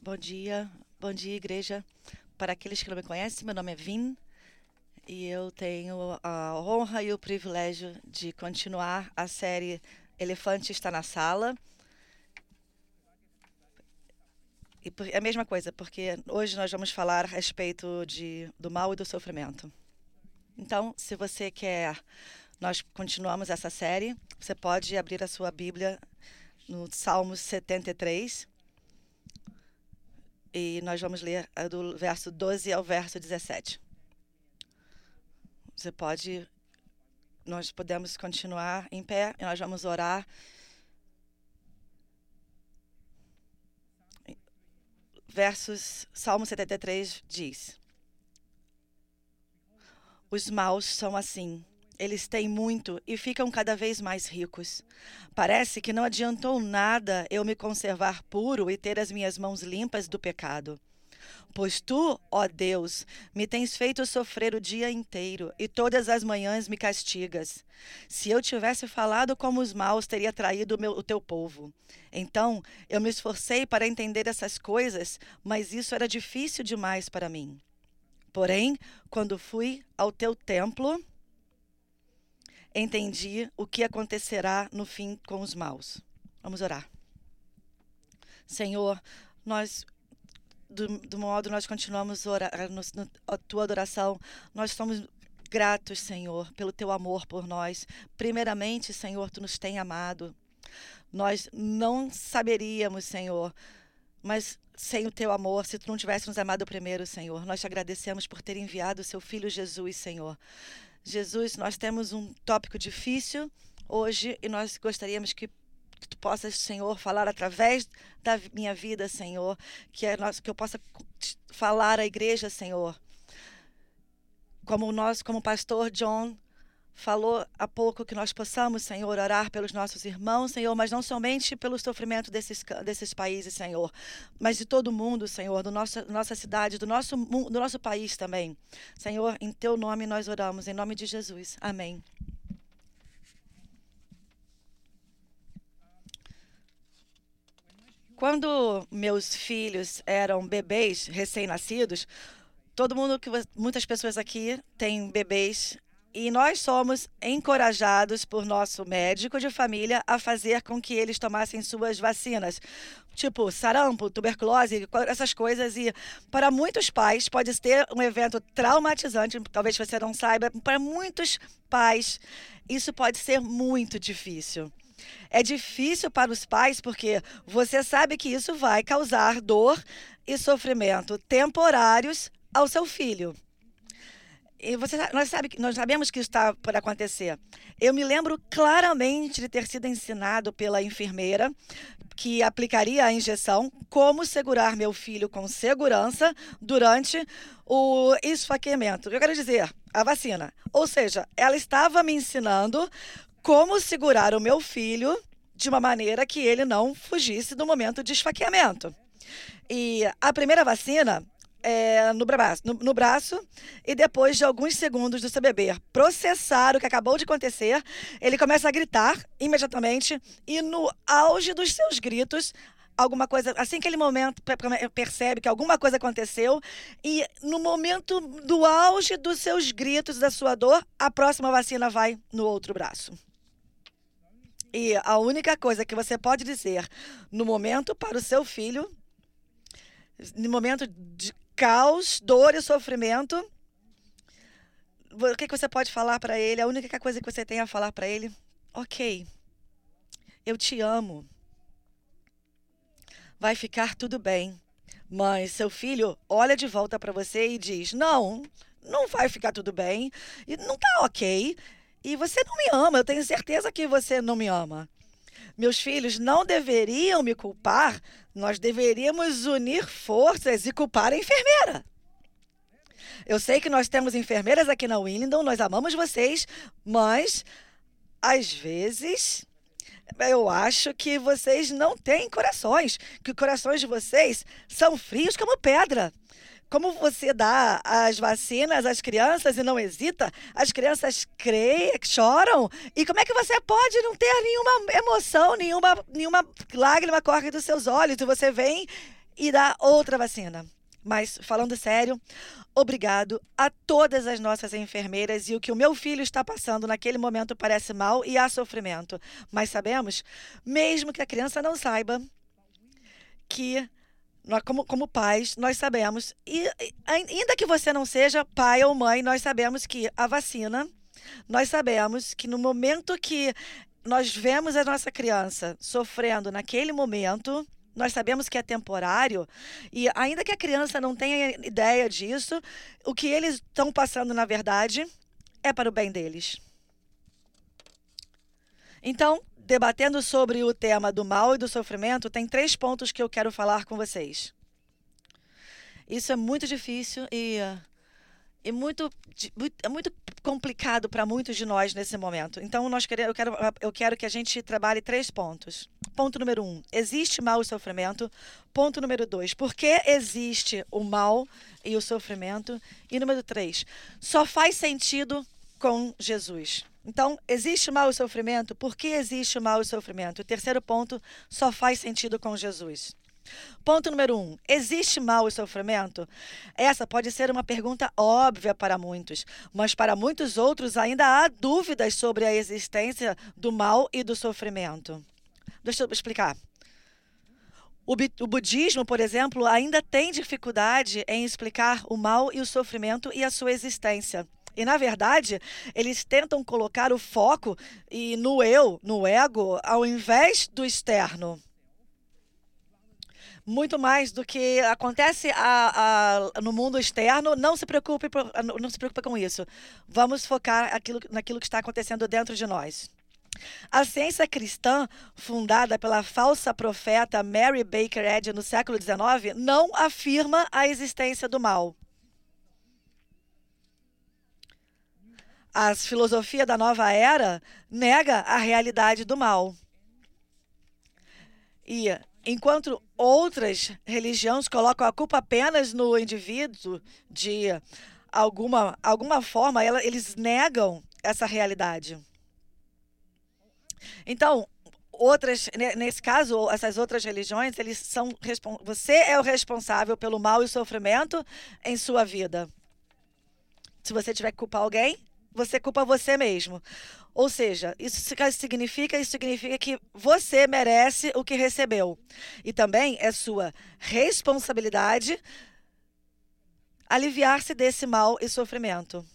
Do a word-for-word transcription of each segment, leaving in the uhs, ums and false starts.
Bom dia, bom dia, igreja. Para aqueles que não me conhecem, meu nome é Vin e eu tenho a honra e o privilégio de continuar a série Elefante Está na Sala. E por- é a mesma coisa, porque hoje nós vamos falar a respeito de, do mal e do sofrimento. Então, se você quer, nós continuamos essa série, você pode abrir a sua Bíblia no Salmos setenta e três. E nós vamos ler a do verso doze ao verso dezessete. Você pode, nós podemos continuar em pé e nós vamos orar. Versos, Salmo setenta e três diz: Os maus são assim. Eles têm muito e ficam cada vez mais ricos. Parece que não adiantou nada eu me conservar puro e ter as minhas mãos limpas do pecado. Pois tu, ó Deus, me tens feito sofrer o dia inteiro, e todas as manhãs me castigas. Se eu tivesse falado como os maus, teria traído o, meu, o teu povo. Então, eu me esforcei para entender essas coisas, mas isso era difícil demais para mim. Porém, quando fui ao teu templo, entendi o que acontecerá no fim com os maus. Vamos orar. Senhor, nós Do, do modo nós continuamos a orar, no, no, a tua adoração, nós somos gratos, Senhor, pelo teu amor por nós. Primeiramente, Senhor, tu nos tem amado. Nós não saberíamos, Senhor, mas sem o teu amor, se tu não tivesse nos amado primeiro, Senhor, nós te agradecemos por ter enviado o seu Filho Jesus, Senhor. Jesus, nós temos um tópico difícil hoje e nós gostaríamos que que tu possas, Senhor, falar através da minha vida, Senhor, que, é nós, que eu possa falar à igreja, Senhor. Como nós, como o pastor John falou há pouco, que nós possamos, Senhor, orar pelos nossos irmãos, Senhor, mas não somente pelo sofrimento desses, desses países, Senhor, mas de todo mundo, Senhor, do nosso, nossa cidade, do nosso, do nosso país também. Senhor, em teu nome nós oramos, em nome de Jesus. Amém. Quando meus filhos eram bebês recém-nascidos, todo mundo que vo- muitas pessoas aqui têm bebês e nós somos encorajados por nosso médico de família a fazer com que eles tomassem suas vacinas, tipo sarampo, tuberculose, co- essas coisas. E para muitos pais pode ter um evento traumatizante, talvez você não saiba, para muitos pais isso pode ser muito difícil. É difícil para os pais porque você sabe que isso vai causar dor e sofrimento temporários ao seu filho. E você, nós, sabe, nós sabemos que isso está por acontecer. Eu me lembro claramente de ter sido ensinado pela enfermeira que aplicaria a injeção, como segurar meu filho com segurança durante o esfaqueamento. Eu quero dizer, a vacina. Ou seja, ela estava me ensinando como segurar o meu filho de uma maneira que ele não fugisse do momento de esfaqueamento. E a primeira vacina é no braço, no, no braço, e depois de alguns segundos do seu bebê processar o que acabou de acontecer, ele começa a gritar imediatamente e no auge dos seus gritos, alguma coisa, assim que aquele momento pe- percebe que alguma coisa aconteceu e no momento do auge dos seus gritos, da sua dor, a próxima vacina vai no outro braço. E a única coisa que você pode dizer no momento para o seu filho, no momento de caos, dor e sofrimento, o que que você pode falar para ele? A única coisa que você tem a falar para ele: ok, eu te amo, vai ficar tudo bem. Mas seu filho olha de volta para você e diz: não, não vai ficar tudo bem, e não tá ok, e você não me ama, eu tenho certeza que você não me ama. Meus filhos não deveriam me culpar, nós deveríamos unir forças e culpar a enfermeira. Eu sei que nós temos enfermeiras aqui na Willingdon, nós amamos vocês, mas às vezes eu acho que vocês não têm corações, que os corações de vocês são frios como pedra. Como você dá as vacinas às crianças e não hesita, as crianças creem, choram. E como é que você pode não ter nenhuma emoção, nenhuma, nenhuma lágrima corre dos seus olhos e você vem irá outra vacina. Mas, falando sério, obrigado a todas as nossas enfermeiras, e o que o meu filho está passando naquele momento parece mal e há sofrimento. Mas sabemos, mesmo que a criança não saiba, que nós, como, como pais, nós sabemos, e e ainda que você não seja pai ou mãe, nós sabemos que a vacina, nós sabemos que no momento que nós vemos a nossa criança sofrendo naquele momento, nós sabemos que é temporário, e ainda que a criança não tenha ideia disso, o que eles estão passando, na verdade, é para o bem deles. Então, debatendo sobre o tema do mal e do sofrimento, tem três pontos que eu quero falar com vocês. Isso é muito difícil e, e muito, é muito complicado para muitos de nós nesse momento. Então, nós queremos, eu, quero, eu quero que a gente trabalhe três pontos. Ponto número um, existe mal e sofrimento. Ponto número dois, por que existe o mal e o sofrimento? E número três, só faz sentido com Jesus. Então, existe mal e sofrimento? Por que existe mal e sofrimento? O terceiro ponto, só faz sentido com Jesus. Ponto número um, existe mal e sofrimento? Essa pode ser uma pergunta óbvia para muitos, mas para muitos outros ainda há dúvidas sobre a existência do mal e do sofrimento. Deixa eu explicar. O, o budismo, por exemplo, ainda tem dificuldade em explicar o mal e o sofrimento e a sua existência. E, na verdade, eles tentam colocar o foco e no eu, no ego, ao invés do externo. Muito mais do que acontece a, a, no mundo externo, não se preocupe, não se preocupe com isso. Vamos focar aquilo, naquilo que está acontecendo dentro de nós. A ciência cristã, fundada pela falsa profeta Mary Baker Eddy no século dezenove, não afirma a existência do mal. A filosofia da nova era nega a realidade do mal. E enquanto outras religiões colocam a culpa apenas no indivíduo, de alguma, alguma forma, ela, eles negam essa realidade. Então, outras, nesse caso, essas outras religiões, eles são, você é o responsável pelo mal e sofrimento em sua vida. Se você tiver que culpar alguém, você culpa você mesmo. Ou seja, isso significa, isso significa que você merece o que recebeu. E também é sua responsabilidade aliviar-se desse mal e sofrimento.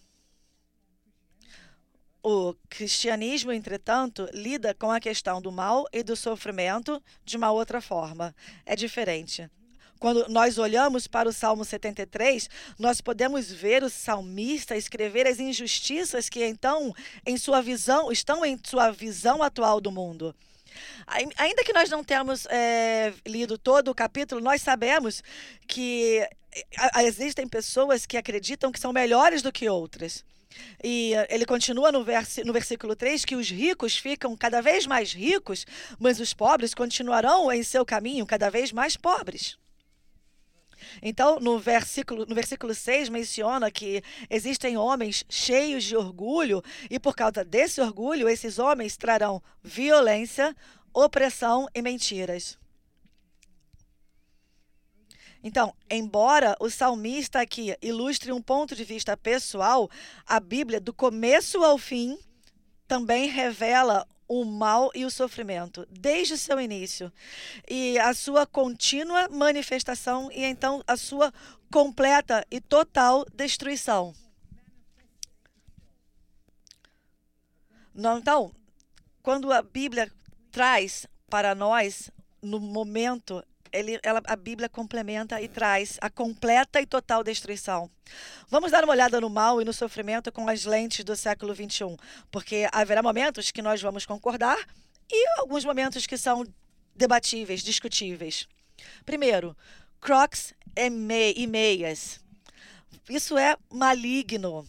O cristianismo, entretanto, lida com a questão do mal e do sofrimento de uma outra forma. É diferente. Quando nós olhamos para o Salmo setenta e três, nós podemos ver o salmista escrever as injustiças que, então, em sua visão, estão em sua visão atual do mundo. Ainda que nós não tenhamos é, lido todo o capítulo, nós sabemos que existem pessoas que acreditam que são melhores do que outras. E ele continua no, vers no versículo três, que os ricos ficam cada vez mais ricos, mas os pobres continuarão em seu caminho cada vez mais pobres. Então, no versículo, no versículo seis, menciona que existem homens cheios de orgulho e, por causa desse orgulho, esses homens trarão violência, opressão e mentiras. Então, embora o salmista aqui ilustre um ponto de vista pessoal, a Bíblia, do começo ao fim, também revela o mal e o sofrimento, desde o seu início, e a sua contínua manifestação, e então a sua completa e total destruição. Não, então, quando a Bíblia traz para nós, no momento, ele, ela, a Bíblia complementa e traz a completa e total destruição. Vamos dar uma olhada no mal e no sofrimento com as lentes do século vinte e um, porque haverá momentos que nós vamos concordar e alguns momentos que são debatíveis, discutíveis. Primeiro, Crocs e meias. Isso é maligno.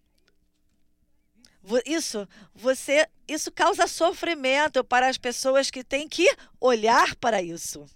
Isso, você, isso causa sofrimento para as pessoas que têm que olhar para isso.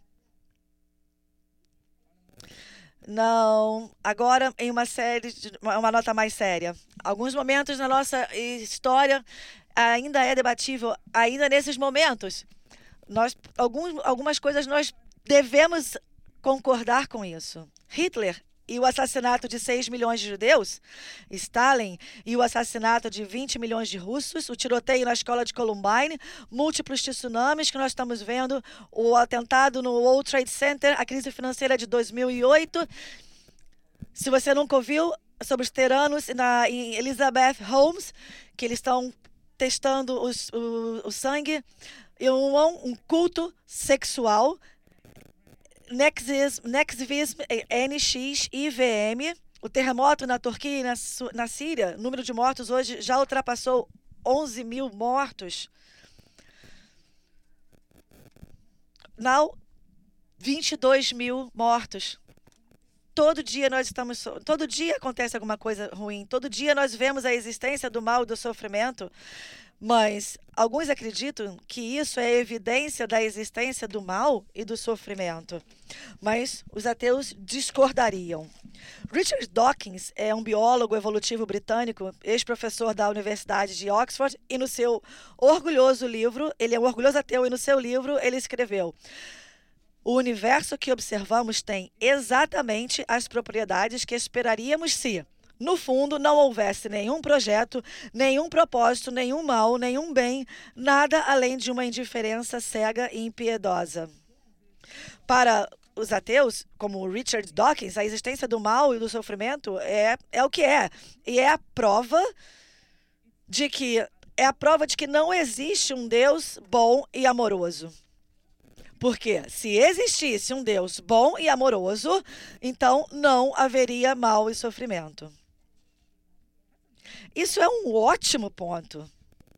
Não, agora em uma série, uma nota mais séria. Alguns momentos na nossa história ainda é debatível, ainda nesses momentos. Nós, alguns, algumas coisas nós devemos concordar com isso. Hitler e o assassinato de seis milhões de judeus, Stalin e o assassinato de vinte milhões de russos, o tiroteio na escola de Columbine, múltiplos tsunamis que nós estamos vendo, o atentado no World Trade Center, a crise financeira de dois mil e oito. Se você nunca ouviu sobre os tiranos na, em Elizabeth Holmes, que eles estão testando os, o, o sangue, e um, um culto sexual, Nexivismo, Nexivismo, N X I V M, o terremoto na Turquia e na, na Síria, o número de mortos hoje já ultrapassou onze mil mortos. Now, vinte e dois mil mortos. Todo dia nós estamos, todo dia acontece alguma coisa ruim, todo dia nós vemos a existência do mal e do sofrimento, mas alguns acreditam que isso é evidência da existência do mal e do sofrimento. Mas os ateus discordariam. Richard Dawkins é um biólogo evolutivo britânico, ex-professor da Universidade de Oxford, e no seu orgulhoso livro, ele é um orgulhoso ateu, e no seu livro ele escreveu: o universo que observamos tem exatamente as propriedades que esperaríamos se, no fundo, não houvesse nenhum projeto, nenhum propósito, nenhum mal, nenhum bem, nada além de uma indiferença cega e impiedosa. Para os ateus, como Richard Dawkins, a existência do mal e do sofrimento é, é o que é. E é a prova de que é a prova de que não existe um Deus bom e amoroso. Porque se existisse um Deus bom e amoroso, então não haveria mal e sofrimento. Isso é um ótimo ponto.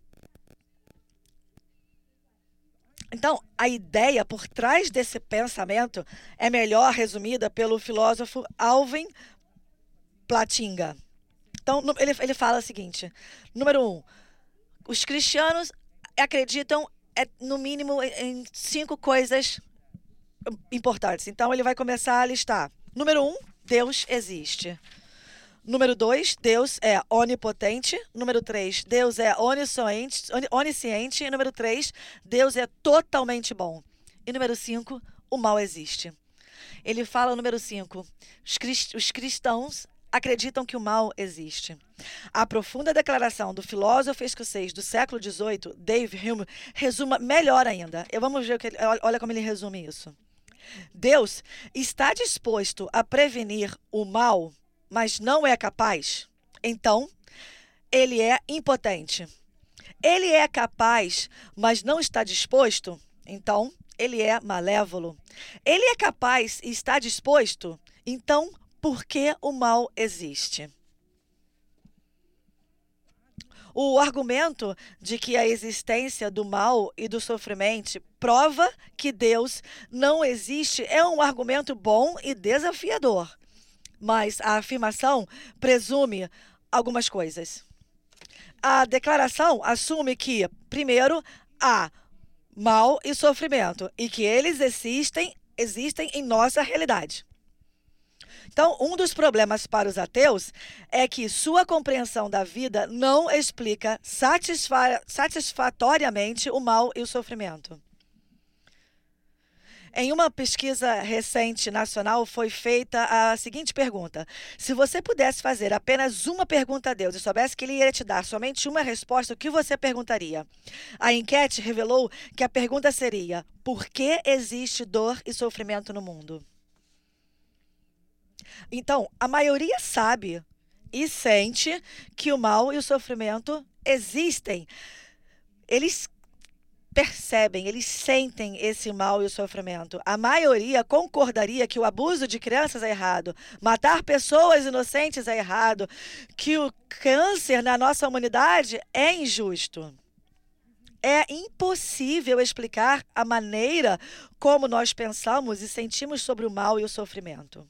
Então, a ideia por trás desse pensamento é melhor resumida pelo filósofo Alvin Plantinga. Então, ele, ele fala o seguinte: número um, os cristianos acreditam, é, no mínimo, em cinco coisas importantes. Então, ele vai começar a listar. Número um, Deus existe. Número dois, Deus é onipotente. Número três, Deus é onisciente. onisciente. E número três, Deus é totalmente bom. E número cinco, o mal existe. Ele fala, número cinco, os, crist os cristãos acreditam que o mal existe. A profunda declaração do filósofo escocês do século dezoito, Dave Hume, resuma melhor ainda. Eu vamos ver o que ele, olha como ele resume isso. Deus está disposto a prevenir o mal, mas não é capaz, então ele é impotente. Ele é capaz, mas não está disposto, então ele é malévolo. Ele é capaz e está disposto, então por que o mal existe? O argumento de que a existência do mal e do sofrimento prova que Deus não existe é um argumento bom e desafiador. Mas a afirmação presume algumas coisas. A declaração assume que, primeiro, há mal e sofrimento e que eles existem, existem em nossa realidade. Então, um dos problemas para os ateus é que sua compreensão da vida não explica satisfa satisfatoriamente o mal e o sofrimento. Em uma pesquisa recente nacional foi feita a seguinte pergunta: se você pudesse fazer apenas uma pergunta a Deus e soubesse que ele ia te dar somente uma resposta, o que você perguntaria? A enquete revelou que a pergunta seria: por que existe dor e sofrimento no mundo? Então, a maioria sabe e sente que o mal e o sofrimento existem. Eles percebem, eles sentem esse mal e o sofrimento. A maioria concordaria que o abuso de crianças é errado, matar pessoas inocentes é errado, que o câncer na nossa humanidade é injusto. É impossível explicar a maneira como nós pensamos e sentimos sobre o mal e o sofrimento.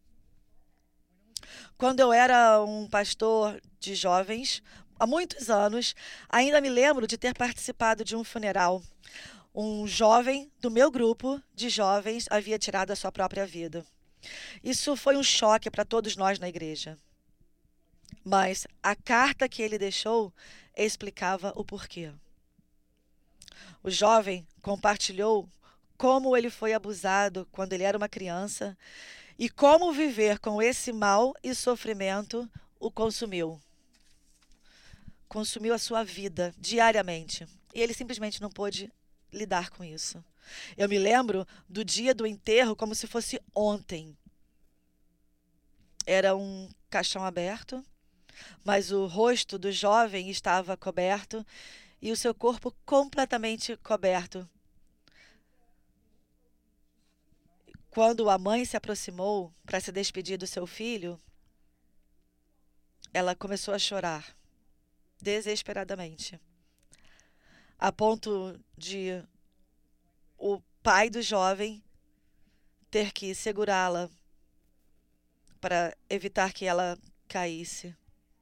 Quando eu era um pastor de jovens, há muitos anos, ainda me lembro de ter participado de um funeral. Um jovem do meu grupo de jovens havia tirado a sua própria vida. Isso foi um choque para todos nós na igreja. Mas a carta que ele deixou explicava o porquê. O jovem compartilhou como ele foi abusado quando ele era uma criança e como viver com esse mal e sofrimento o consumiu. Consumiu a sua vida diariamente. E ele simplesmente não pôde lidar com isso. Eu me lembro do dia do enterro como se fosse ontem. Era um caixão aberto, mas o rosto do jovem estava coberto e o seu corpo completamente coberto. Quando a mãe se aproximou para se despedir do seu filho, ela começou a chorar desesperadamente, a ponto de o pai do jovem ter que segurá-la para evitar que ela caísse.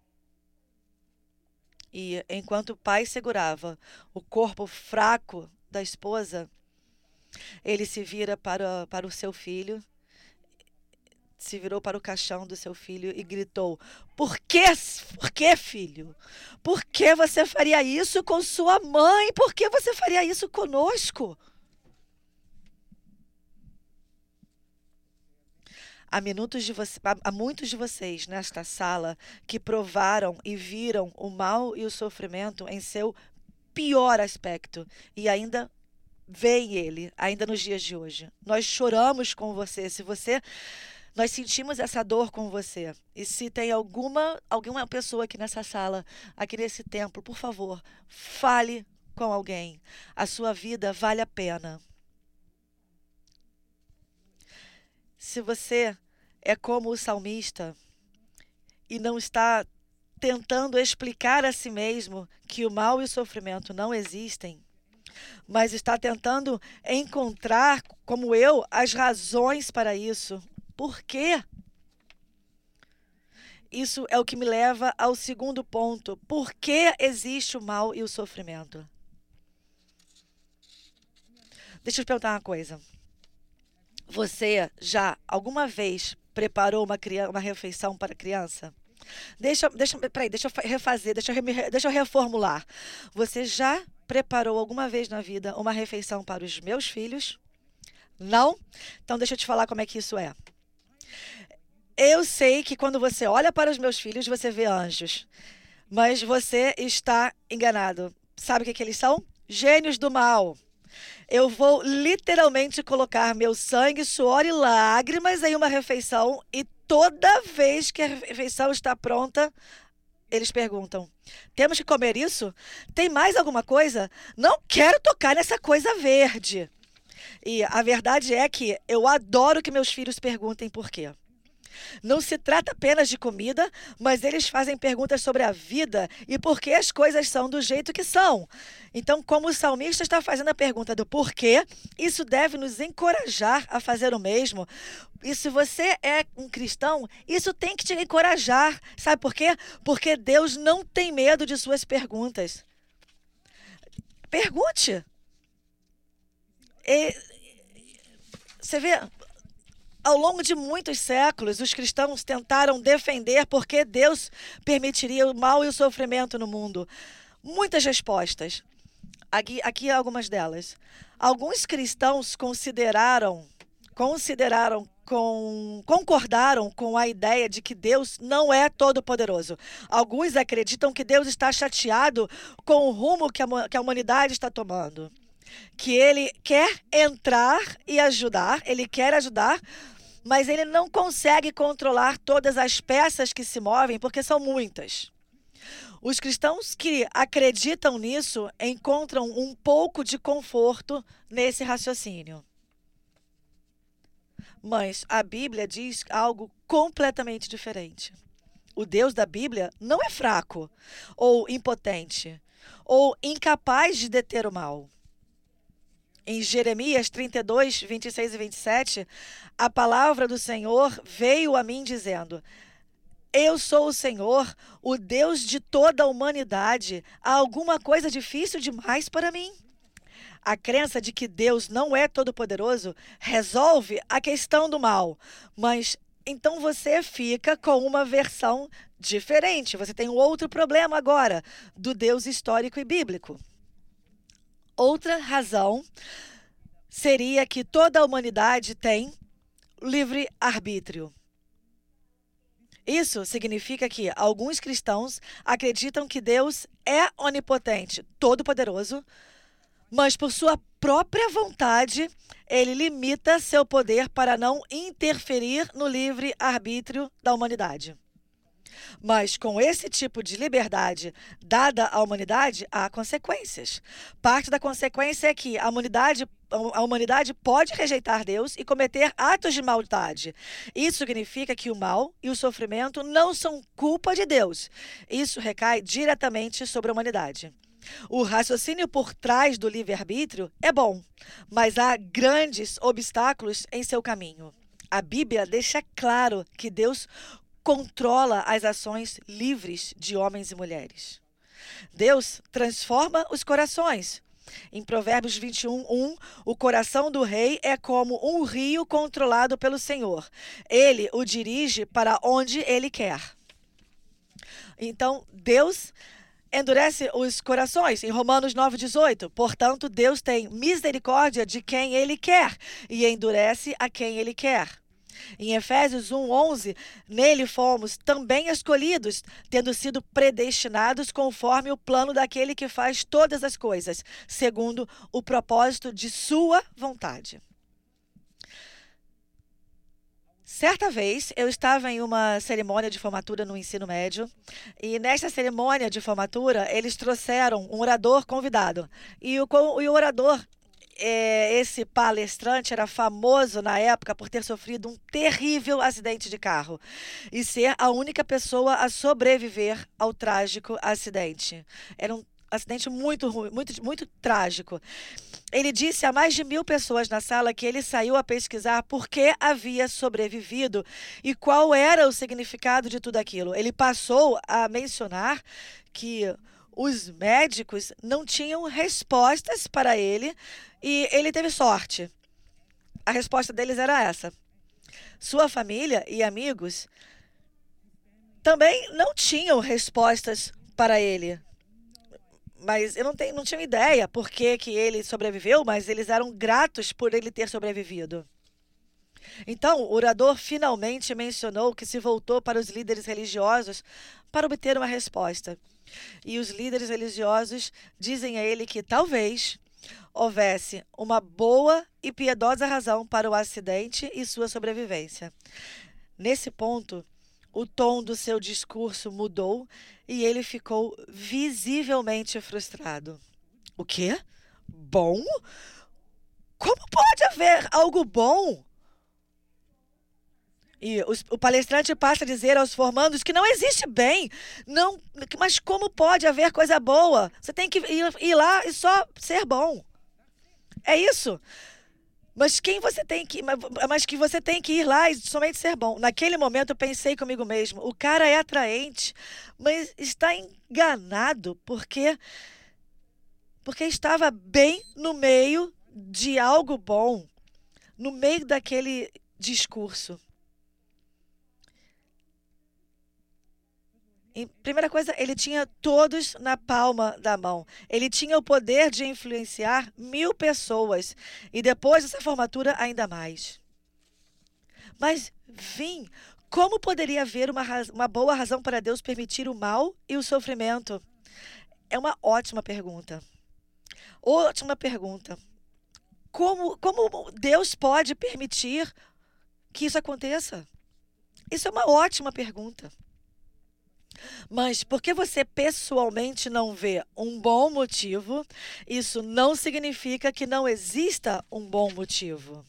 E enquanto o pai segurava o corpo fraco da esposa, ele se vira para, para o seu filho, se virou para o caixão do seu filho e gritou: Por que, por que, filho? Por que você faria isso com sua mãe? Por que você faria isso conosco? Há, minutos de você, há muitos de vocês nesta sala que provaram e viram o mal e o sofrimento em seu pior aspecto e ainda veem ele, ainda nos dias de hoje. Nós choramos com você. Se você, nós sentimos essa dor com você. E se tem alguma, alguma pessoa aqui nessa sala, aqui nesse templo, por favor, fale com alguém. A sua vida vale a pena. Se você é como o salmista e não está tentando explicar a si mesmo que o mal e o sofrimento não existem, mas está tentando encontrar, como eu, as razões para isso. Por quê? Isso é o que me leva ao segundo ponto. Por que existe o mal e o sofrimento? Deixa eu te perguntar uma coisa. Você já alguma vez preparou uma, criança, uma refeição para criança? Deixa, deixa, peraí, deixa eu refazer, deixa eu, deixa eu reformular. Você já preparou alguma vez na vida uma refeição para os meus filhos? Não? Então deixa eu te falar como é que isso é. Eu sei que quando você olha para os meus filhos, você vê anjos. Mas você está enganado. Sabe o que, que eles são? Gênios do mal. Eu vou literalmente colocar meu sangue, suor e lágrimas em uma refeição e toda vez que a refeição está pronta, eles perguntam: temos que comer isso? Tem mais alguma coisa? Não quero tocar nessa coisa verde. E a verdade é que eu adoro que meus filhos perguntem por quê. Não se trata apenas de comida, mas eles fazem perguntas sobre a vida e por que as coisas são do jeito que são. Então, como o salmista está fazendo a pergunta do porquê, isso deve nos encorajar a fazer o mesmo. E se você é um cristão, isso tem que te encorajar. Sabe por quê? Porque Deus não tem medo de suas perguntas. Pergunte. E, você vê... Ao longo de muitos séculos, os cristãos tentaram defender por que Deus permitiria o mal e o sofrimento no mundo. Muitas respostas. Aqui, aqui algumas delas. Alguns cristãos consideraram, consideraram com, concordaram com a ideia de que Deus não é todo-poderoso. Alguns acreditam que Deus está chateado com o rumo que a, que a humanidade está tomando. Que ele quer entrar e ajudar, ele quer ajudar, mas ele não consegue controlar todas as peças que se movem, porque são muitas. Os cristãos que acreditam nisso encontram um pouco de conforto nesse raciocínio. Mas a Bíblia diz algo completamente diferente. O Deus da Bíblia não é fraco, ou impotente, ou incapaz de deter o mal. Em Jeremias trinta e dois, vinte e seis e vinte e sete, a palavra do Senhor veio a mim dizendo: Eu sou o Senhor, o Deus de toda a humanidade. Há alguma coisa difícil demais para mim? A crença de que Deus não é todo-poderoso resolve a questão do mal, mas então você fica com uma versão diferente. Você tem um outro problema agora do Deus histórico e bíblico. Outra razão seria que toda a humanidade tem livre-arbítrio. Isso significa que alguns cristãos acreditam que Deus é onipotente, todo-poderoso, mas por sua própria vontade, ele limita seu poder para não interferir no livre-arbítrio da humanidade. Mas com esse tipo de liberdade dada à humanidade, há consequências. Parte da consequência é que a humanidade, a humanidade pode rejeitar Deus e cometer atos de maldade. Isso significa que o mal e o sofrimento não são culpa de Deus. Isso recai diretamente sobre a humanidade. O raciocínio por trás do livre-arbítrio é bom, mas há grandes obstáculos em seu caminho. A Bíblia deixa claro que Deus controla as ações livres de homens e mulheres. Deus transforma os corações. Em Provérbios vinte e um, um, o coração do rei é como um rio controlado pelo Senhor. Ele o dirige para onde ele quer. Então, Deus endurece os corações. Em Romanos nove, dezoito, portanto, Deus tem misericórdia de quem ele quer e endurece a quem ele quer. Em Efésios um, onze, nele fomos também escolhidos, tendo sido predestinados conforme o plano daquele que faz todas as coisas, segundo o propósito de sua vontade. Certa vez, eu estava em uma cerimônia de formatura no ensino médio, e nesta cerimônia de formatura, eles trouxeram um orador convidado. E o, e o orador, é, esse palestrante, era famoso na época por ter sofrido um terrível acidente de carro e ser a única pessoa a sobreviver ao trágico acidente. Era um acidente muito ruim, muito, muito trágico. Ele disse a mais de mil pessoas na sala que ele saiu a pesquisar por que havia sobrevivido e qual era o significado de tudo aquilo. Ele passou a mencionar que os médicos não tinham respostas para ele e ele teve sorte. A resposta deles era essa. Sua família e amigos também não tinham respostas para ele. Mas eu não, tenho, não tinha ideia por que, que ele sobreviveu, mas eles eram gratos por ele ter sobrevivido. Então, o orador finalmente mencionou que se voltou para os líderes religiosos para obter uma resposta. E os líderes religiosos dizem a ele que talvez houvesse uma boa e piedosa razão para o acidente e sua sobrevivência. Nesse ponto, o tom do seu discurso mudou e ele ficou visivelmente frustrado. O quê? Bom? Como pode haver algo bom? E os, o palestrante passa a dizer aos formandos que não existe bem. Não, mas como pode haver coisa boa? Você tem que ir, ir lá e só ser bom. É isso. Mas quem você tem que, mas que você tem que ir lá e somente ser bom. Naquele momento eu pensei comigo mesmo, o cara é atraente, mas está enganado porque porque estava bem no meio de algo bom, no meio daquele discurso. E, primeira coisa, ele tinha todos na palma da mão. Ele tinha o poder de influenciar mil pessoas. E depois dessa formatura, ainda mais. Mas, vim, como poderia haver uma, uma boa razão para Deus permitir o mal e o sofrimento? É uma ótima pergunta. Ótima pergunta. Como, como Deus pode permitir que isso aconteça? Isso é uma ótima pergunta. Mas porque você pessoalmente não vê um bom motivo, isso não significa que não exista um bom motivo.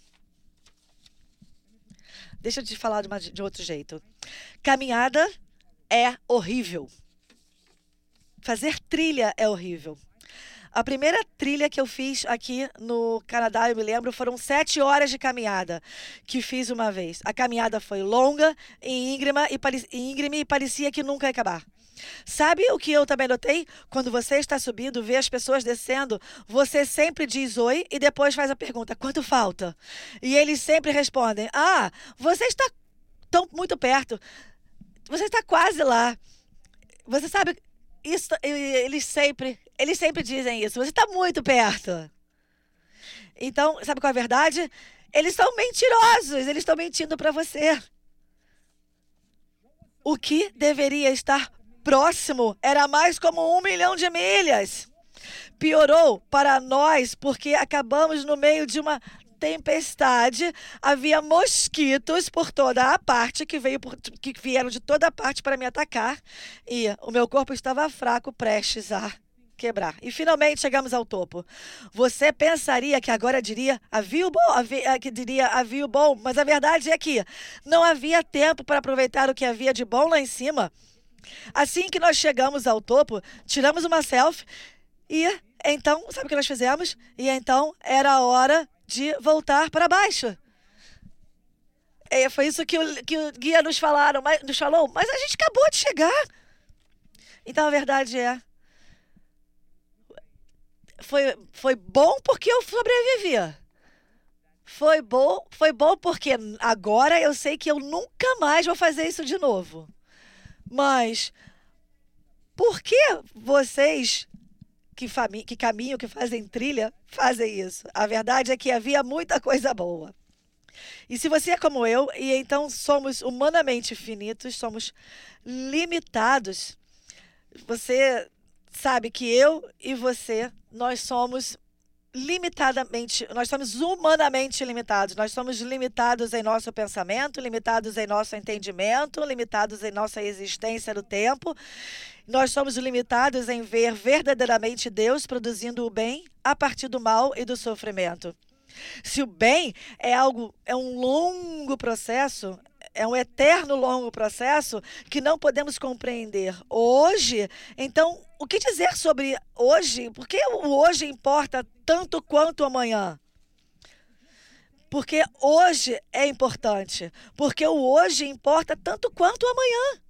Deixa eu te falar de, uma, de outro jeito. Caminhada é horrível. Fazer trilha é horrível. A primeira trilha que eu fiz aqui no Canadá, eu me lembro, foram sete horas de caminhada que fiz uma vez. A caminhada foi longa e íngreme e, pare... íngreme e parecia que nunca ia acabar. Sabe o que eu também notei? Quando você está subindo, vê as pessoas descendo, você sempre diz oi e depois faz a pergunta, quanto falta? E eles sempre respondem, ah, você está tão muito perto, você está quase lá. Você sabe... Isso, eles sempre, eles sempre dizem isso. Você está muito perto. Então, sabe qual é a verdade? Eles são mentirosos, eles estão mentindo para você. O que deveria estar próximo era mais como um milhão de milhas. Piorou para nós porque acabamos no meio de uma tempestade. Havia mosquitos por toda a parte que, veio por, que vieram de toda a parte para me atacar. E o meu corpo estava fraco, prestes a quebrar. E finalmente chegamos ao topo. Você pensaria que agora diria havia bom, havia, que diria havia bom, mas a verdade é que não havia tempo para aproveitar o que havia de bom lá em cima. Assim que nós chegamos ao topo, tiramos uma selfie e então, sabe o que nós fizemos? E então era a hora de voltar para baixo. E foi isso que o, que o guia nos, falaram, mas, nos falou, mas a gente acabou de chegar. Então a verdade é, Foi, foi bom porque eu sobrevivi. Foi bom, foi bom porque agora eu sei que eu nunca mais vou fazer isso de novo. Mas por que vocês que, fami- que caminham, que fazem trilha, fazem isso? A verdade é que havia muita coisa boa. E se você é como eu, e então somos humanamente finitos, somos limitados, você sabe que eu e você, nós somos limitadamente, nós somos humanamente limitados. Nós somos limitados em nosso pensamento, limitados em nosso entendimento, limitados em nossa existência no tempo. Nós somos limitados em ver verdadeiramente Deus produzindo o bem a partir do mal e do sofrimento. Se o bem é algo, é um longo processo, é um eterno longo processo que não podemos compreender hoje, então o que dizer sobre hoje? Por que o hoje importa tanto quanto amanhã? Porque hoje é importante, porque o hoje importa tanto quanto amanhã.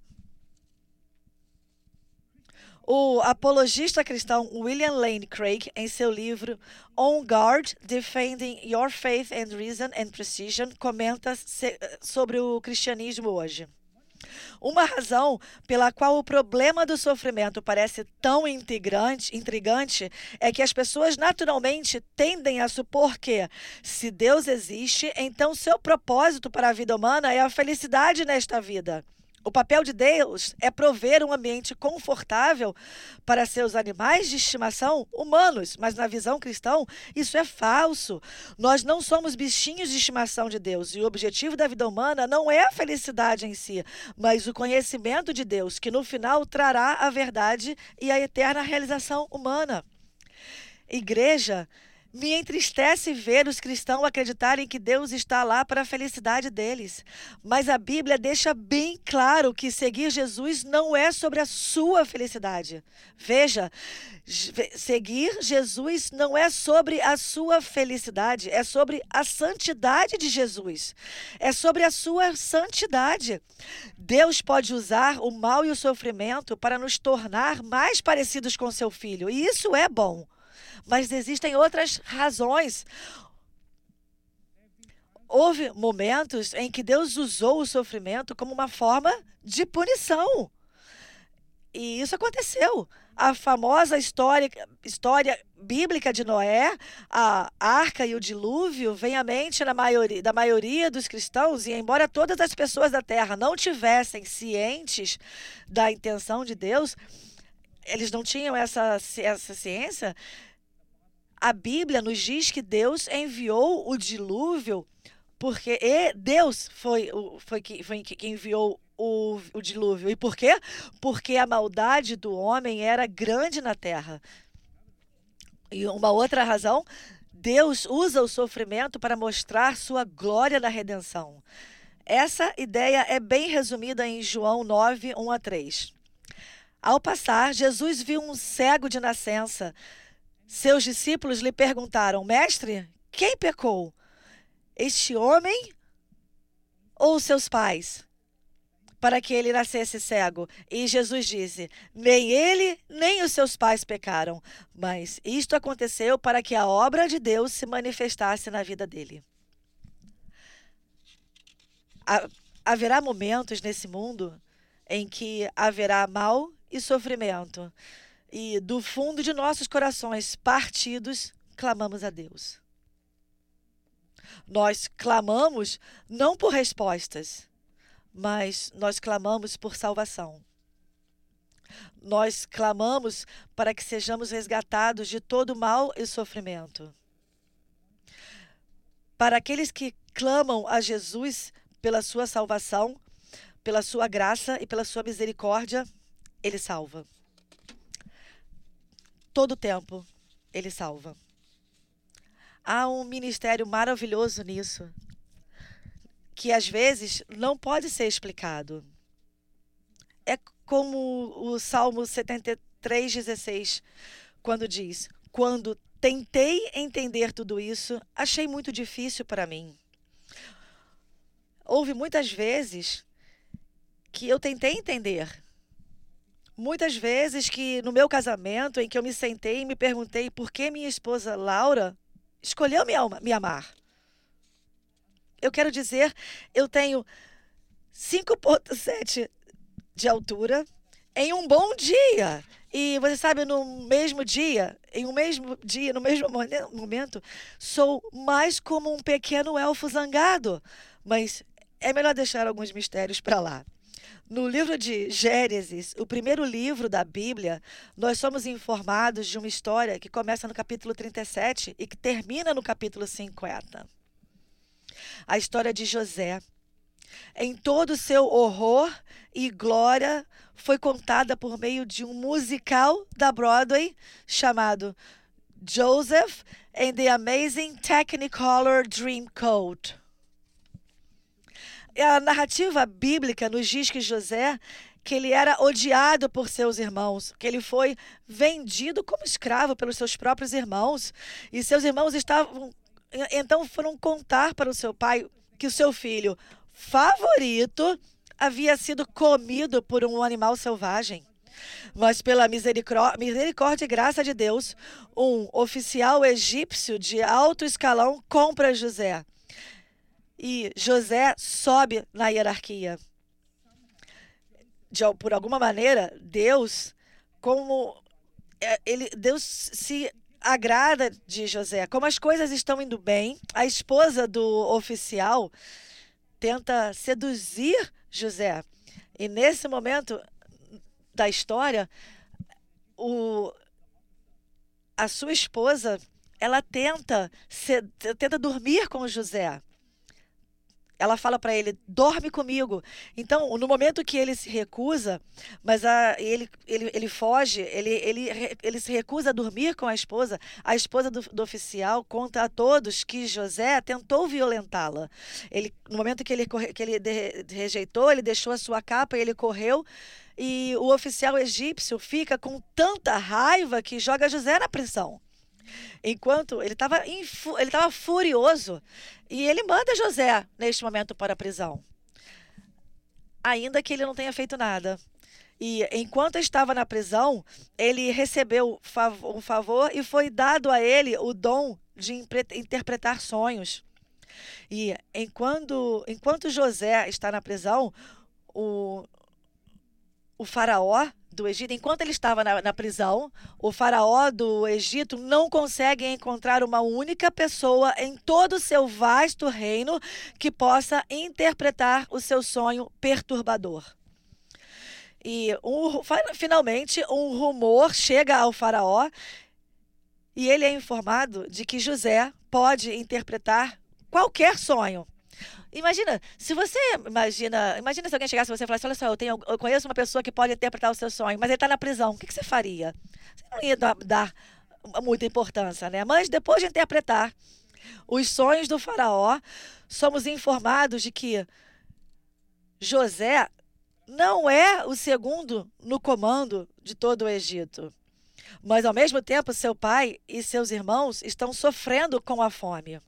O apologista cristão William Lane Craig, em seu livro On Guard, Defending Your Faith and Reason and Precision, comenta sobre o cristianismo hoje. Uma razão pela qual o problema do sofrimento parece tão intrigante, intrigante é que as pessoas naturalmente tendem a supor que, se Deus existe, então seu propósito para a vida humana é a felicidade nesta vida. O papel de Deus é prover um ambiente confortável para seus animais de estimação humanos, mas na visão cristã isso é falso. Nós não somos bichinhos de estimação de Deus e o objetivo da vida humana não é a felicidade em si, mas o conhecimento de Deus, que no final trará a verdade e a eterna realização humana. Igreja, me entristece ver os cristãos acreditarem que Deus está lá para a felicidade deles. Mas a Bíblia deixa bem claro que seguir Jesus não é sobre a sua felicidade. Veja, seguir Jesus não é sobre a sua felicidade, é sobre a santidade de Jesus. É sobre a sua santidade. Deus pode usar o mal e o sofrimento para nos tornar mais parecidos com seu Filho, e isso é bom. Mas existem outras razões. Houve momentos em que Deus usou o sofrimento como uma forma de punição. E isso aconteceu. A famosa história, história bíblica de Noé, a arca e o dilúvio, vem à mente na maioria, da maioria dos cristãos, e embora todas as pessoas da terra não tivessem cientes da intenção de Deus, eles não tinham essa, essa ciência. A Bíblia nos diz que Deus enviou o dilúvio, porque Deus foi, foi, foi quem enviou o, o dilúvio. E por quê? Porque a maldade do homem era grande na terra. E uma outra razão, Deus usa o sofrimento para mostrar sua glória na redenção. Essa ideia é bem resumida em João nove, um a três. Ao passar, Jesus viu um cego de nascença. Seus discípulos lhe perguntaram: Mestre, quem pecou? Este homem ou seus pais? Para que ele nascesse cego. E Jesus disse: Nem ele, nem os seus pais pecaram, mas isto aconteceu para que a obra de Deus se manifestasse na vida dele. Haverá momentos nesse mundo em que haverá mal e sofrimento. E do fundo de nossos corações partidos, clamamos a Deus. Nós clamamos não por respostas, mas nós clamamos por salvação. Nós clamamos para que sejamos resgatados de todo mal e sofrimento. Para aqueles que clamam a Jesus pela sua salvação, pela sua graça e pela sua misericórdia, Ele salva. Todo tempo, Ele salva. Há um ministério maravilhoso nisso, que às vezes não pode ser explicado. É como o Salmo setenta e três, dezesseis, quando diz: quando tentei entender tudo isso, achei muito difícil para mim. Houve muitas vezes que eu tentei entender. Muitas vezes que no meu casamento, em que eu me sentei e me perguntei por que minha esposa Laura escolheu me, alma, me amar. Eu quero dizer, eu tenho cinco vírgula sete de altura em um bom dia. E você sabe, no mesmo dia, em um mesmo dia, no mesmo momento, sou mais como um pequeno elfo zangado. Mas é melhor deixar alguns mistérios para lá. No livro de Gênesis, o primeiro livro da Bíblia, nós somos informados de uma história que começa no capítulo trinta e sete e que termina no capítulo cinquenta. A história de José, em todo o seu horror e glória, foi contada por meio de um musical da Broadway chamado Joseph and the Amazing Technicolor Dreamcoat. A narrativa bíblica nos diz que José, que ele era odiado por seus irmãos, que ele foi vendido como escravo pelos seus próprios irmãos, e seus irmãos estavam, então foram contar para o seu pai que o seu filho favorito havia sido comido por um animal selvagem. Mas pela misericórdia e graça de Deus, um oficial egípcio de alto escalão compra José. E José sobe na hierarquia. De, por alguma maneira, Deus, como ele, Deus se agrada de José. Como as coisas estão indo bem, a esposa do oficial tenta seduzir José. E nesse momento da história, o, a sua esposa, ela tenta, se, tenta dormir com José. Ela fala para ele, dorme comigo. Então, no momento que ele se recusa, mas a, ele, ele, ele foge, ele, ele, ele se recusa a dormir com a esposa, a esposa do, do oficial conta a todos que José tentou violentá-la. Ele, no momento que ele, que ele de, rejeitou, ele deixou a sua capa e ele correu. E o oficial egípcio fica com tanta raiva que joga José na prisão. Enquanto ele estava ele estava furioso e ele manda José neste momento para a prisão, ainda que ele não tenha feito nada. E enquanto estava na prisão, ele recebeu um favor e foi dado a ele o dom de interpretar sonhos. E enquanto, enquanto José está na prisão, o, o faraó do Egito, enquanto ele estava na, na prisão, o faraó do Egito não consegue encontrar uma única pessoa em todo o seu vasto reino que possa interpretar o seu sonho perturbador. E um, finalmente um rumor chega ao faraó e ele é informado de que José pode interpretar qualquer sonho. Imagina, se você imagina, imagina se alguém chegasse e você falasse, olha só, eu, tenho, eu conheço uma pessoa que pode interpretar o seu sonho, mas ele está na prisão, o que, que você faria? Você não ia dar, dar muita importância, né? Mas depois de interpretar os sonhos do faraó, somos informados de que José não é o segundo no comando de todo o Egito, mas ao mesmo tempo seu pai e seus irmãos estão sofrendo com a fome.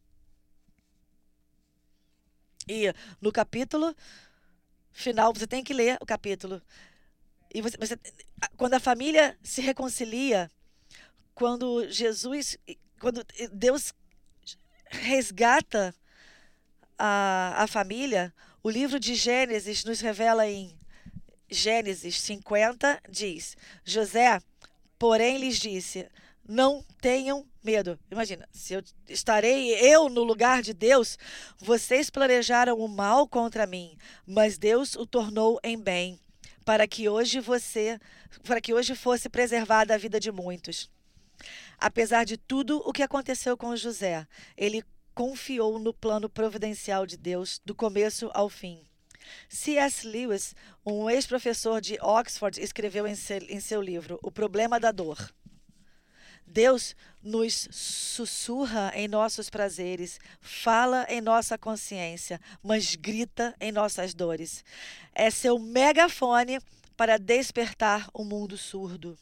E no capítulo final, você tem que ler o capítulo. E você, você, quando a família se reconcilia, quando Jesus, quando Deus resgata a, a família, o livro de Gênesis nos revela em Gênesis cinquenta, diz: José, porém, lhes disse: Não tenham medo. Imagina, se eu estarei eu no lugar de Deus, vocês planejaram o mal contra mim, mas Deus o tornou em bem, para que hoje você, para que hoje fosse preservada a vida de muitos. Apesar de tudo o que aconteceu com José, ele confiou no plano providencial de Deus do começo ao fim. C S Lewis, um ex-professor de Oxford, escreveu em seu, em seu livro O Problema da Dor: Deus nos sussurra em nossos prazeres, fala em nossa consciência, mas grita em nossas dores. É seu megafone para despertar o mundo surdo.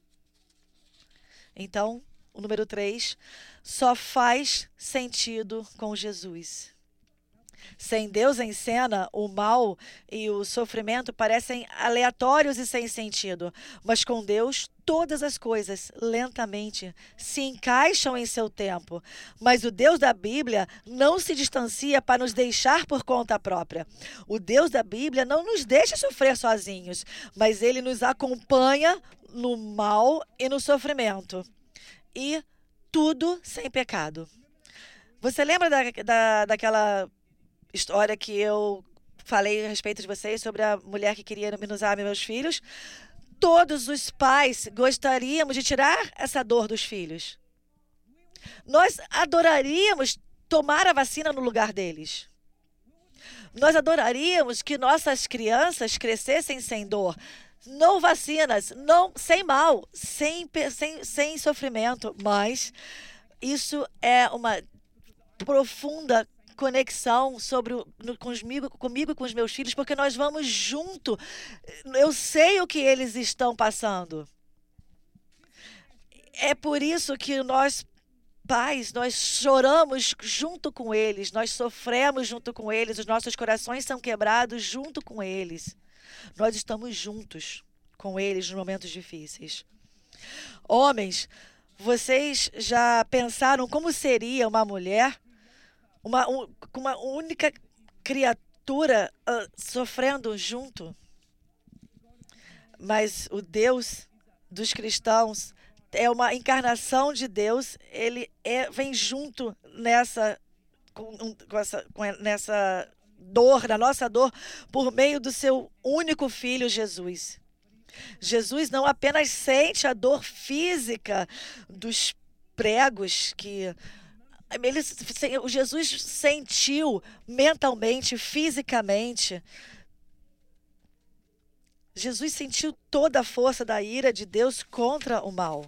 Então, o número três, só faz sentido com Jesus. Sem Deus em cena, o mal e o sofrimento parecem aleatórios e sem sentido, mas com Deus, todas as coisas, lentamente, se encaixam em seu tempo. Mas o Deus da Bíblia não se distancia para nos deixar por conta própria. O Deus da Bíblia não nos deixa sofrer sozinhos, mas ele nos acompanha no mal e no sofrimento. E tudo sem pecado. Você lembra da, da, daquela história que eu falei a respeito de vocês sobre a mulher que queria minimizar meus filhos? Todos os pais gostaríamos de tirar essa dor dos filhos. Nós adoraríamos tomar a vacina no lugar deles. Nós adoraríamos que nossas crianças crescessem sem dor. Não vacinas, não, sem mal, sem, sem, sem sofrimento. Mas isso é uma profunda conexão sobre o, no, comigo, comigo e com os meus filhos, porque nós vamos junto. Eu sei o que eles estão passando. É por isso que nós, pais, nós choramos junto com eles, nós sofremos junto com eles, os nossos corações são quebrados junto com eles. Nós estamos juntos com eles nos momentos difíceis. Homens, vocês já pensaram como seria uma mulher Uma, um, uma única criatura uh, sofrendo junto? Mas o Deus dos cristãos é uma encarnação de Deus. Ele é, vem junto nessa, com, com essa, com, nessa dor, na nossa dor, por meio do seu único filho, Jesus. Jesus não apenas sente a dor física dos pregos que Ele, o Jesus sentiu mentalmente, fisicamente. Jesus sentiu toda a força da ira de Deus contra o mal.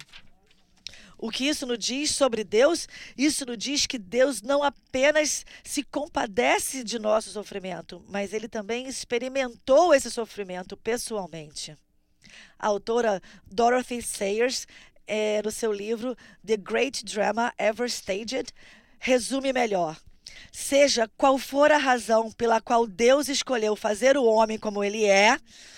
O que isso nos diz sobre Deus? Isso nos diz que Deus não apenas se compadece de nosso sofrimento, mas Ele também experimentou esse sofrimento pessoalmente. A autora Dorothy Sayers, É, no seu livro The Great Drama Ever Staged, resume melhor. Seja qual for a razão pela qual Deus escolheu fazer o homem como ele é,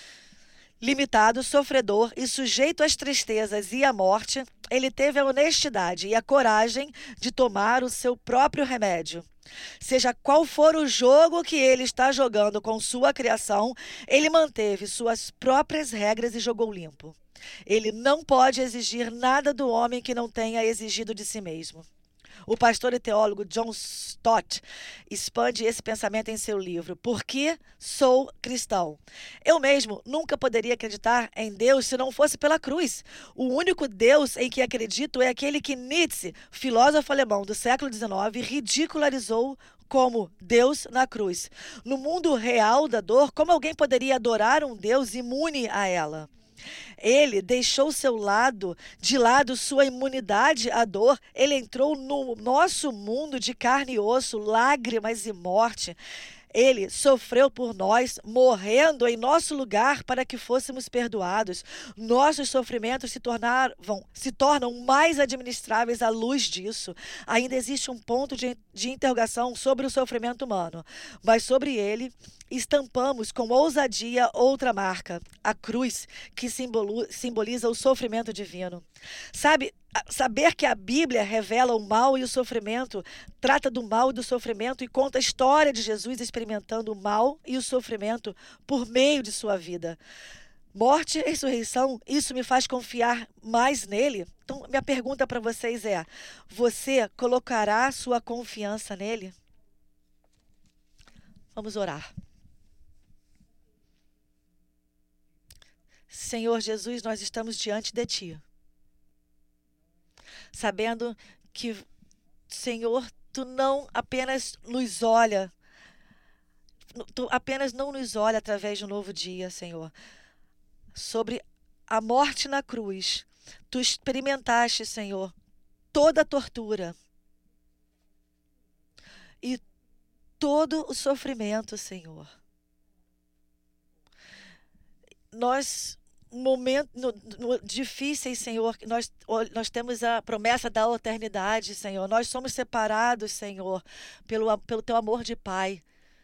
limitado, sofredor e sujeito às tristezas e à morte, ele teve a honestidade e a coragem de tomar o seu próprio remédio. Seja qual for o jogo que ele está jogando com sua criação, ele manteve suas próprias regras e jogou limpo. Ele não pode exigir nada do homem que não tenha exigido de si mesmo. O pastor e teólogo John Stott expande esse pensamento em seu livro Por que Sou Cristão? Eu mesmo nunca poderia acreditar em Deus se não fosse pela cruz. O único Deus em que acredito é aquele que Nietzsche, filósofo alemão do século dezenove, ridicularizou como Deus na cruz. No mundo real da dor, como alguém poderia adorar um Deus imune a ela? Ele deixou seu lado, de lado sua imunidade à dor. Ele entrou no nosso mundo de carne e osso, lágrimas e morte. Ele sofreu por nós, morrendo em nosso lugar para que fôssemos perdoados. Nossos sofrimentos se, tornaram, se tornam mais administráveis à luz disso. Ainda existe um ponto de, de interrogação sobre o sofrimento humano, mas sobre ele estampamos com ousadia outra marca, a cruz, que simbolo, simboliza o sofrimento divino. Sabe, saber que a Bíblia revela o mal e o sofrimento, trata do mal e do sofrimento e conta a história de Jesus experimentando o mal e o sofrimento por meio de sua vida. morte e ressurreição, isso me faz confiar mais nele? Então, minha pergunta para vocês é: você colocará sua confiança nele? Vamos orar. Senhor Jesus, nós estamos diante de Ti, sabendo que, Senhor, Tu não apenas nos olha, Tu apenas não nos olha através de um novo dia, Senhor. Sobre a morte na cruz, Tu experimentaste, Senhor, toda a tortura e todo o sofrimento, Senhor. Nós, momentos no, no, difíceis, Senhor, nós, nós temos a promessa da eternidade, Senhor. Nós somos separados, Senhor, pelo, pelo Teu amor de Pai.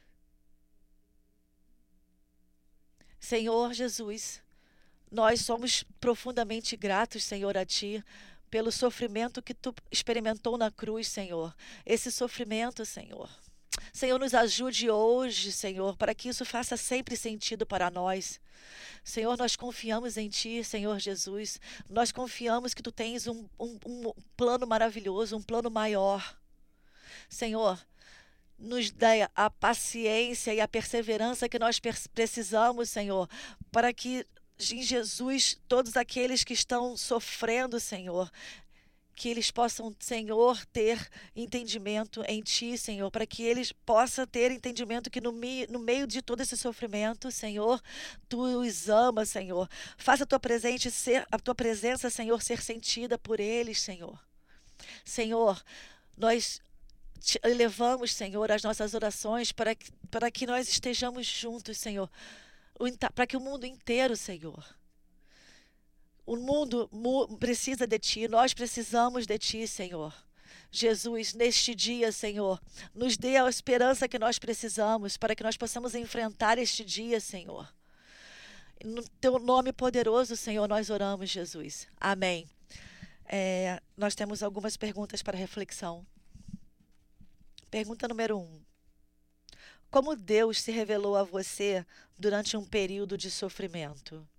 Senhor Jesus, nós somos profundamente gratos, Senhor, a Ti, pelo sofrimento que Tu experimentou na cruz, Senhor. Esse sofrimento, Senhor. Senhor, nos ajude hoje, Senhor, para que isso faça sempre sentido para nós. Senhor, nós confiamos em Ti, Senhor Jesus. Nós confiamos que Tu tens um, um, um plano maravilhoso, um plano maior. Senhor, nos dê a paciência e a perseverança que nós precisamos, Senhor, para que em Jesus, todos aqueles que estão sofrendo, Senhor, que eles possam, Senhor, ter entendimento em Ti, Senhor, para que eles possam ter entendimento que no, mi, no meio de todo esse sofrimento, Senhor, Tu os amas, Senhor. Faça a Tua, presente ser, a tua presença, Senhor, ser sentida por eles, Senhor. Senhor, nós te elevamos, Senhor, as nossas orações para que, para que nós estejamos juntos, Senhor, para que o mundo inteiro, Senhor, o mundo precisa de Ti, nós precisamos de Ti, Senhor. Jesus, neste dia, Senhor, nos dê a esperança que nós precisamos para que nós possamos enfrentar este dia, Senhor. No Teu nome poderoso, Senhor, nós oramos, Jesus. Amém. É, nós temos algumas perguntas para reflexão. Pergunta número um. Como Deus se revelou a você durante um período de sofrimento?